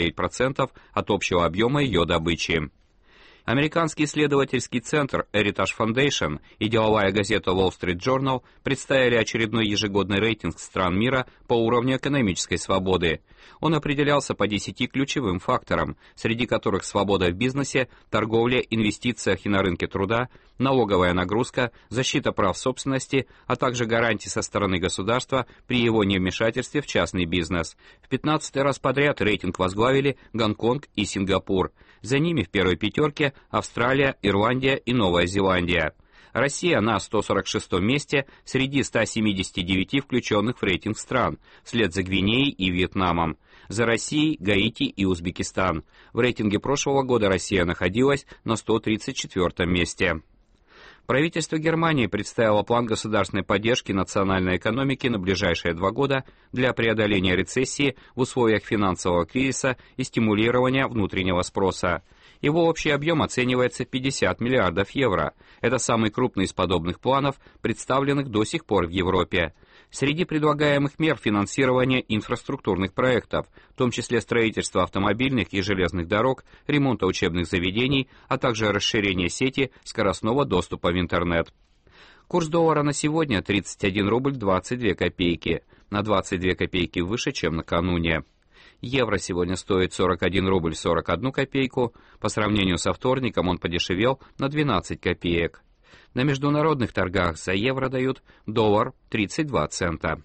S20: 49% от общего объема ее добычи. Американский исследовательский центр Heritage Foundation и деловая газета Wall Street Journal представили очередной ежегодный рейтинг стран мира по уровню экономической свободы. Он определялся по 10 ключевым факторам, среди которых свобода в бизнесе, торговле, инвестициях и на рынке труда, налоговая нагрузка, защита прав собственности, а также гарантии со стороны государства при его невмешательстве в частный бизнес. В 15-й раз подряд рейтинг возглавили Гонконг и Сингапур. За ними в первой пятерке Австралия, Ирландия и Новая Зеландия. Россия на 146-м месте среди 179 включенных в рейтинг стран, вслед за Гвинеей и Вьетнамом. За Россией, Гаити и Узбекистан. В рейтинге прошлого года Россия находилась на 134-м месте. Правительство Германии представило план государственной поддержки национальной экономики на ближайшие 2 года для преодоления рецессии в условиях финансового кризиса и стимулирования внутреннего спроса. Его общий объем оценивается в 50 миллиардов евро. Это самый крупный из подобных планов, представленных до сих пор в Европе. Среди предлагаемых мер финансирование инфраструктурных проектов, в том числе строительство автомобильных и железных дорог, ремонта учебных заведений, а также расширение сети скоростного доступа в интернет. Курс доллара на сегодня 31 рубль 22 копейки, на 22 копейки выше, чем накануне. Евро сегодня стоит 41 рубль 41 копейку, по сравнению со вторником он подешевел на 12 копеек. На международных торгах за евро дают доллар 32 цента.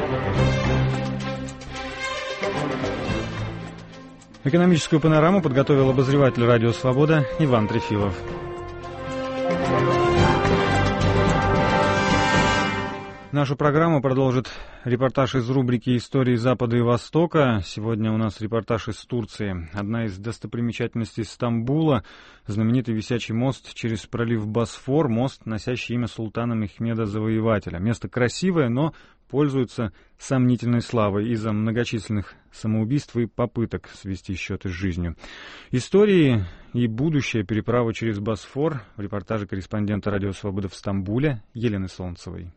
S1: Экономическую панораму подготовил обозреватель «Радио Свобода» Иван Трефилов. Нашу программу продолжит репортаж из рубрики «Истории Запада и Востока». Сегодня у нас репортаж из Турции. Одна из достопримечательностей Стамбула – знаменитый висячий мост через пролив Босфор, мост, носящий имя султана Мехмеда Завоевателя. Место красивое, но пользуется сомнительной славой из-за многочисленных самоубийств и попыток свести счеты с жизнью. Истории и будущее переправы через Босфор в репортаже корреспондента «Радио Свобода» в Стамбуле Елены Солнцевой.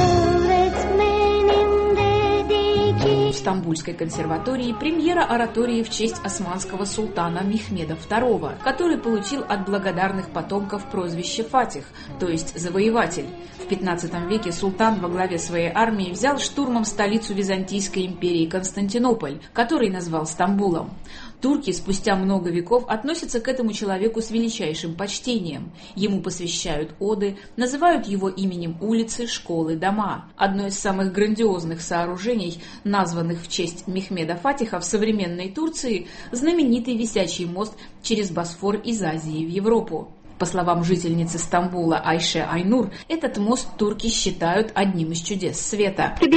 S21: В Стамбульской консерватории премьера оратории в честь османского султана Мехмеда II, который получил от благодарных потомков прозвище Фатих, то есть завоеватель. В 15 веке султан во главе своей армии взял штурмом столицу Византийской империи Константинополь, который назвал Стамбулом. Турки спустя много веков относятся к этому человеку с величайшим почтением. Ему посвящают оды, называют его именем улицы, школы, дома. Одно из самых грандиозных сооружений, названных в честь Мехмеда Фатиха в современной Турции, знаменитый висячий мост через Босфор из Азии в Европу. По словам жительницы Стамбула Айше Айнур, этот мост турки считают одним из чудес света. В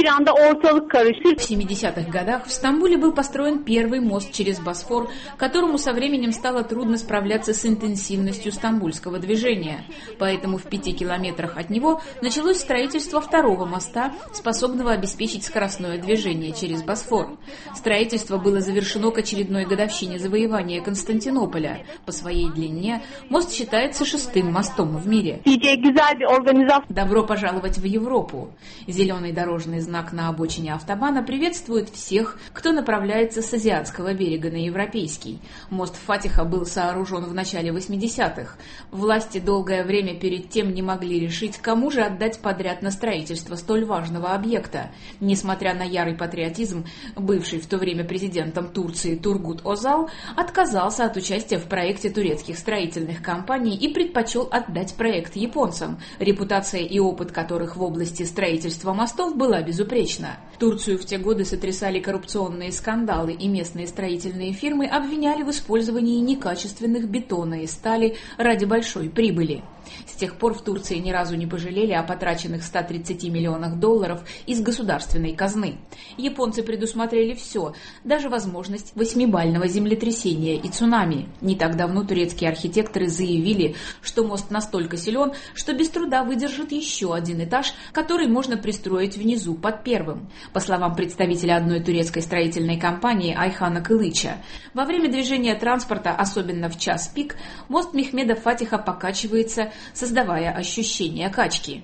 S21: 70-х годах в Стамбуле был построен первый мост через Босфор, которому со временем стало трудно справляться с интенсивностью стамбульского движения. Поэтому в 5 километрах от него началось строительство второго моста, способного обеспечить скоростное движение через Босфор. Строительство было завершено к очередной годовщине завоевания Константинополя. По своей длине мост считается 6-м мостом в мире. Добро пожаловать в Европу. Зеленый дорожный знак на обочине автобана приветствует всех, кто направляется с азиатского берега на европейский. Мост Фатиха был сооружен в начале 80-х. Власти долгое время перед тем не могли решить, кому же отдать подряд на строительство столь важного объекта. Несмотря на ярый патриотизм, бывший в то время президентом Турции Тургут Озал отказался от участия в проекте турецких строительных компаний и предпочел отдать проект японцам, репутация и опыт которых в области строительства мостов была безупречна. Турцию в те годы сотрясали коррупционные скандалы, и местные строительные фирмы обвиняли в использовании некачественных бетона и стали ради большой прибыли. С тех пор в Турции ни разу не пожалели о потраченных 130 миллионах долларов из государственной казны. Японцы предусмотрели все, даже возможность 8-бального землетрясения и цунами. Не так давно турецкие архитекторы заявили, что мост настолько силен, что без труда выдержит еще один этаж, который можно пристроить внизу под первым. По словам представителя одной турецкой строительной компании Айхана Кылыча, во время движения транспорта, особенно в час пик, мост Мехмеда Фатиха покачивается, создавая ощущение качки.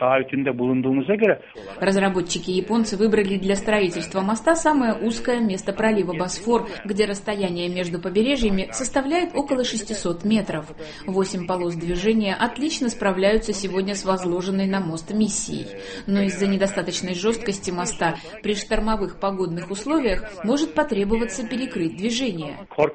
S21: Разработчики японцы выбрали для строительства моста самое узкое место пролива Босфор, где расстояние между побережьями составляет около 600 метров. 8 полос движения отлично справляются сегодня с возложенной на мост миссией. Но из-за недостаточной жесткости моста при штормовых погодных условиях может потребоваться перекрыть движение.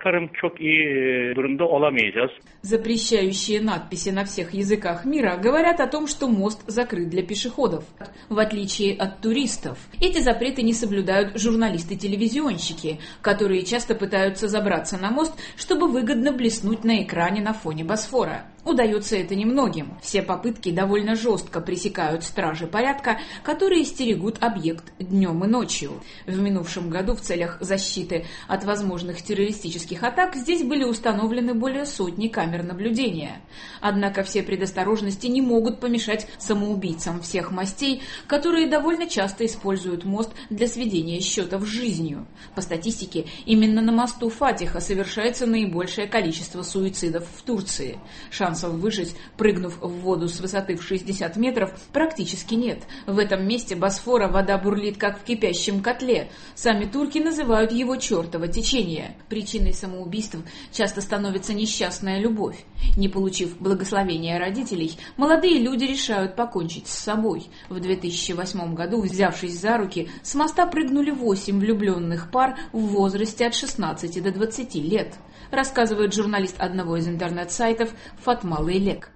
S21: Запрещающие надписи на всех языках мира говорят о том, что мост закрыт для пешеходов, в отличие от туристов. Эти запреты не соблюдают журналисты-телевизионщики, которые часто пытаются забраться на мост, чтобы выгодно блеснуть на экране на фоне Босфора. Удается это немногим. Все попытки довольно жестко пресекают стражи порядка, которые стерегут объект днем и ночью. В минувшем году в целях защиты от возможных террористических атак здесь были установлены более сотни камер наблюдения. Однако все предосторожности не могут помешать самоубийцам всех мастей, которые довольно часто используют мост для сведения счетов с жизнью. По статистике, именно на мосту Фатиха совершается наибольшее количество суицидов в Турции. Шансов выжить, прыгнув в воду с высоты в 60 метров, практически нет. В этом месте Босфора вода бурлит, как в кипящем котле. Сами турки называют его чертово течение. Причиной самоубийств часто становится несчастная любовь. Не получив благословения родителей, молодые люди решают покончить с собой. В 2008 году, взявшись за руки, с моста прыгнули 8 влюбленных пар в возрасте от 16 до 20 лет. Рассказывает журналист одного из интернет-сайтов Фатма Лейлек.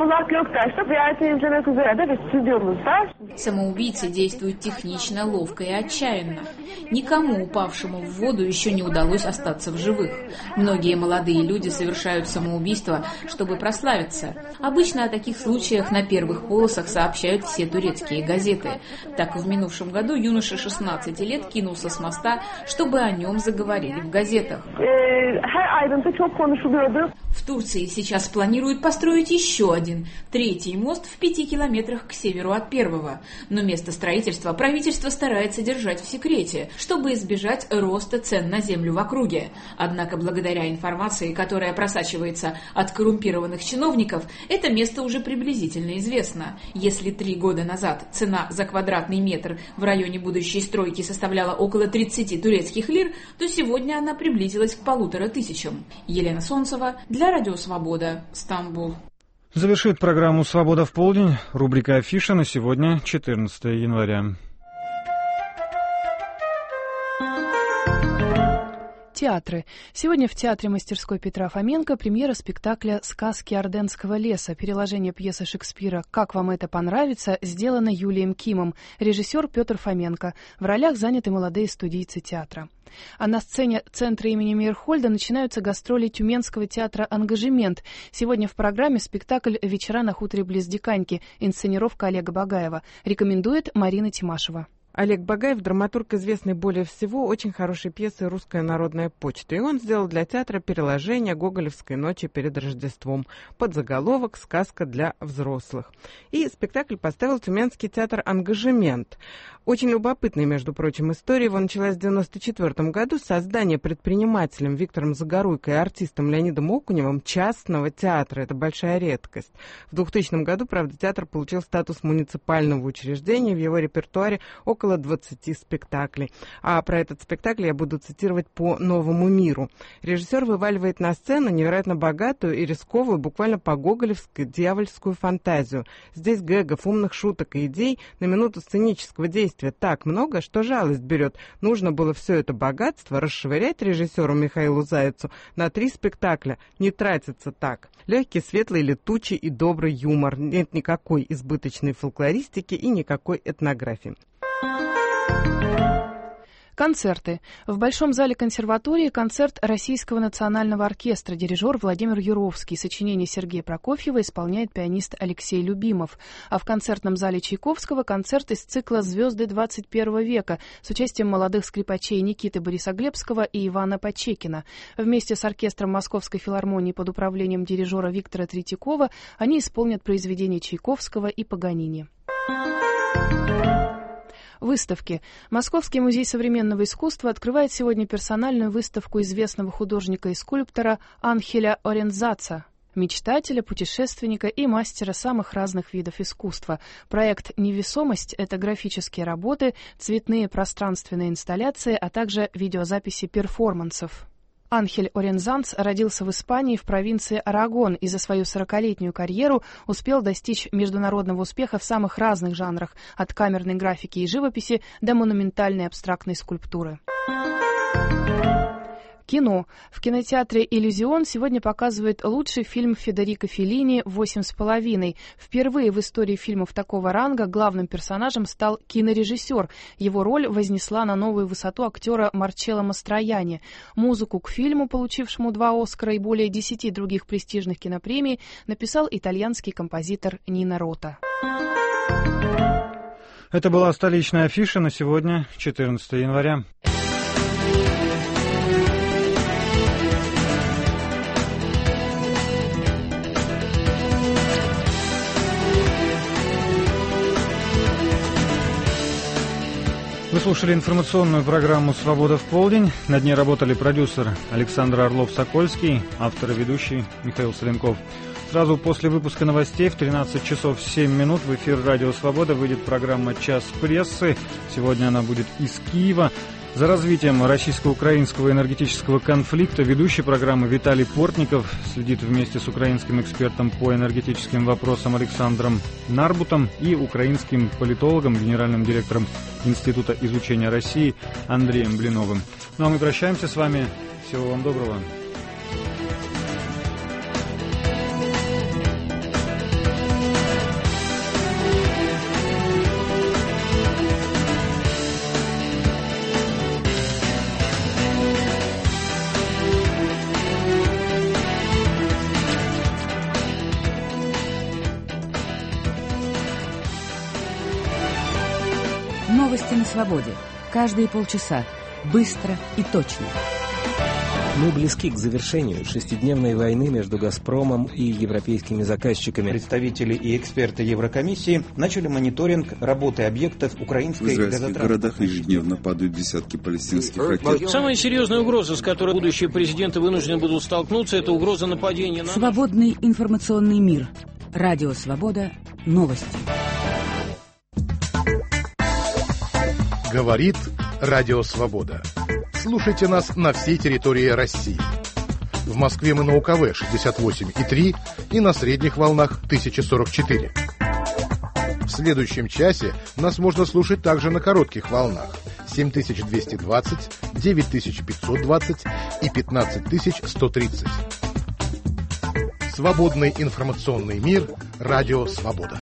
S21: Самоубийцы действуют технично, ловко и отчаянно. Никому, упавшему в воду, еще не удалось остаться в живых. Многие молодые люди совершают самоубийство, чтобы прославиться. Обычно о таких случаях на первых полосах сообщают все турецкие газеты. Так, в минувшем году юноша 16 лет кинулся с моста, чтобы о нем заговорили в газетах. В Турции сейчас планируют построить еще один, третий мост в 5 километрах к северу от первого. Но место строительства правительство старается держать в секрете, чтобы избежать роста цен на землю в округе. Однако, благодаря информации, которая просачивается от коррумпированных чиновников, это место уже приблизительно известно. Если 3 года назад цена за квадратный метр в районе будущей стройки составляла около 30 турецких лир, то сегодня она приблизилась к 1500. Елена Солнцева для Радио Свобода, Стамбул.
S1: Завершит программу «Свобода в полдень» рубрика «Афиша» на сегодня, 14 января.
S3: Театры. Сегодня в Театре мастерской Петра Фоменко премьера спектакля «Сказки Орденского леса». Переложение пьесы Шекспира «Как вам это понравится» сделано Юлием Кимом. Режиссер Петр Фоменко. В ролях заняты молодые студийцы театра. А на сцене центра имени Мейерхольда начинаются гастроли Тюменского театра «Ангажемент». Сегодня в программе спектакль «Вечера на хуторе близ Диканьки», инсценировка Олега Багаева. Рекомендует Марина Тимашева.
S22: Олег Багаев – драматург, известный более всего очень хорошей пьесой «Русская народная почта». И он сделал для театра переложение «Гоголевской ночи перед Рождеством». Подзаголовок «Сказка для взрослых». И спектакль поставил Тюменский театр «Ангажемент». Очень любопытная, между прочим, история. Его началась в 1994 году с создания предпринимателем Виктором Загоруйко и артистом Леонидом Окуневым частного театра. Это большая редкость. В 2000 году, правда, театр получил статус муниципального учреждения. В его репертуаре около 20 спектаклей. А про этот спектакль я буду цитировать по «Новому миру». Режиссер вываливает на сцену невероятно богатую и рисковую, буквально по-гоголевски, дьявольскую фантазию. Здесь гэгов, умных шуток и идей на минуту сценического действия так много, что жалость берет. Нужно было все это богатство расшвырять режиссеру Михаилу Зайцу на 3 спектакля. Не тратится так. Легкий, светлый, летучий и добрый юмор. Нет никакой избыточной фольклористики и никакой этнографии.
S3: Концерты. В Большом зале консерватории концерт Российского национального оркестра. Дирижер Владимир Юровский. Сочинение Сергея Прокофьева исполняет пианист Алексей Любимов. А в концертном зале Чайковского концерт из цикла «Звезды 21 века» с участием молодых скрипачей Никиты Борисоглебского и Ивана Почекина. Вместе с оркестром Московской филармонии под управлением дирижера Виктора Третьякова они исполнят произведения Чайковского и Паганини. Выставки. Московский музей современного искусства открывает сегодня персональную выставку известного художника и скульптора Анхеля Орензаца, мечтателя, путешественника и мастера самых разных видов искусства. Проект «Невесомость» — это графические работы, цветные пространственные инсталляции, а также видеозаписи перформансов. Анхель Орензанц родился в Испании в провинции Арагон и за свою 40-летнюю карьеру успел достичь международного успеха в самых разных жанрах, от камерной графики и живописи до монументальной абстрактной скульптуры. Кино. В кинотеатре «Иллюзион» сегодня показывают лучший фильм Федерико Феллини «8,5». Впервые в истории фильмов такого ранга главным персонажем стал кинорежиссер. Его роль вознесла на новую высоту актера Марчелло Мастроянни. Музыку к фильму, получившему 2 «Оскара» и более 10 других престижных кинопремий, написал итальянский композитор Нино Рота.
S1: Это была столичная афиша на сегодня, 14 января. Вы слушали информационную программу «Свобода в полдень». Над ней работали продюсер Александр Орлов-Сокольский, автор и ведущий Михаил Соленков. Сразу после выпуска новостей в 13 часов 7 минут в эфир «Радио Свобода» выйдет программа «Час прессы». Сегодня она будет из Киева. За развитием российско-украинского энергетического конфликта ведущий программы Виталий Портников следит вместе с украинским экспертом по энергетическим вопросам Александром Нарбутом и украинским политологом, генеральным директором Института изучения России Андреем Блиновым. Ну а мы прощаемся с вами. Всего вам доброго.
S23: Новости на свободе. Каждые полчаса. Быстро и точно.
S24: Мы близки к завершению 6-дневной войны между «Газпромом» и европейскими заказчиками.
S25: Представители и эксперты Еврокомиссии начали мониторинг работы объектов украинской газотранспортной.
S26: В израильских городах ежедневно падают десятки палестинских ракет.
S27: Самая серьезная угроза, с которой будущие президенты вынуждены будут столкнуться, это угроза нападения на...
S23: Свободный информационный мир. Радио Свобода. Новости.
S28: Говорит Радио Свобода. Слушайте нас на всей территории России. В Москве мы на УКВ 68,3 и на средних волнах 1044. В следующем часе нас можно слушать также на коротких волнах 7220, 9520 и 15130. Свободный информационный мир. Радио «Свобода».